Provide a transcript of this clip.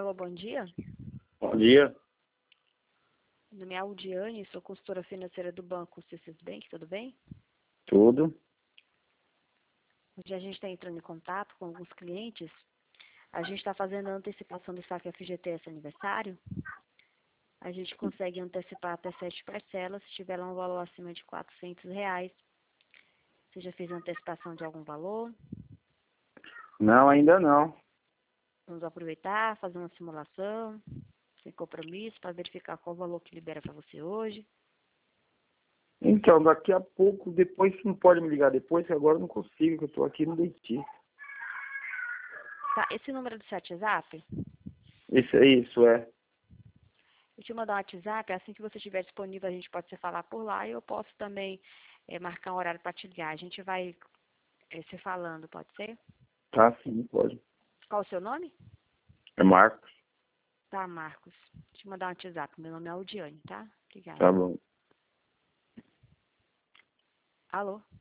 Alô, bom dia. Bom dia. Meu nome é Aldiane, sou consultora financeira do Banco C6 Bank, tudo bem? Tudo? Hoje a gente está entrando em contato com alguns clientes. A gente está fazendo a antecipação do saque FGTS aniversário. A gente consegue antecipar até 7 parcelas, se tiver lá um valor acima de R$ 400. Você já fez a antecipação de algum valor? Não, ainda não. Vamos aproveitar, fazer uma simulação, sem compromisso, para verificar qual o valor que libera para você hoje. Então, daqui a pouco, depois, você não pode me ligar depois, que agora eu não consigo, que eu tô aqui no dentista. Tá, esse número do seu WhatsApp, Isso é. eu te mandar um WhatsApp, assim que você estiver disponível, a gente pode se falar por lá e eu posso também marcar um horário para te ligar. A gente vai se falando, pode ser? Tá, sim, pode. Qual o seu nome? É Marcos. Tá, Marcos. Deixa eu mandar um WhatsApp. Meu nome é Aldiane, tá? Obrigada. Tá bom. Alô?